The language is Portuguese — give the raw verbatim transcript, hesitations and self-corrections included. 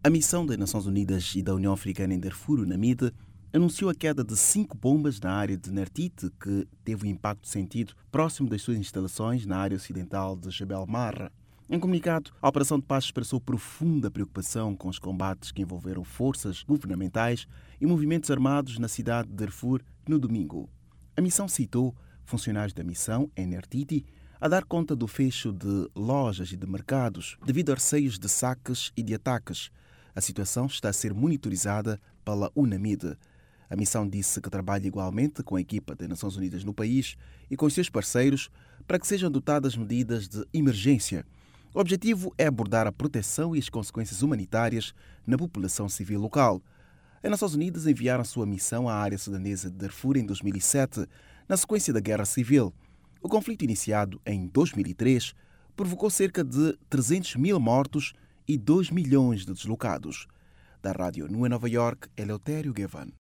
A missão das Nações Unidas e da União Africana em Darfur, Namib, anunciou a queda de cinco bombas na área de Nertite, que teve um impacto sentido próximo das suas instalações na área ocidental de Jebel Marra. Em comunicado, a Operação de Paz expressou profunda preocupação com os combates que envolveram forças governamentais e movimentos armados na cidade de Darfur no domingo. A missão citou funcionários da missão em Nertite a dar conta do fecho de lojas e de mercados devido a receios de saques e de ataques. A situação está a ser monitorizada pela UNAMID. A missão disse que trabalha igualmente com a equipa das Nações Unidas no país e com os seus parceiros para que sejam adotadas medidas de emergência. O objetivo é abordar a proteção e as consequências humanitárias na população civil local. As Nações Unidas enviaram sua missão à área sudanesa de Darfur em dois mil e sete, na sequência da Guerra Civil. O conflito iniciado em dois mil e três provocou cerca de trezentos mil mortos e dois milhões de deslocados. Da Rádio Nu em Nova York, Eleutério Gavan.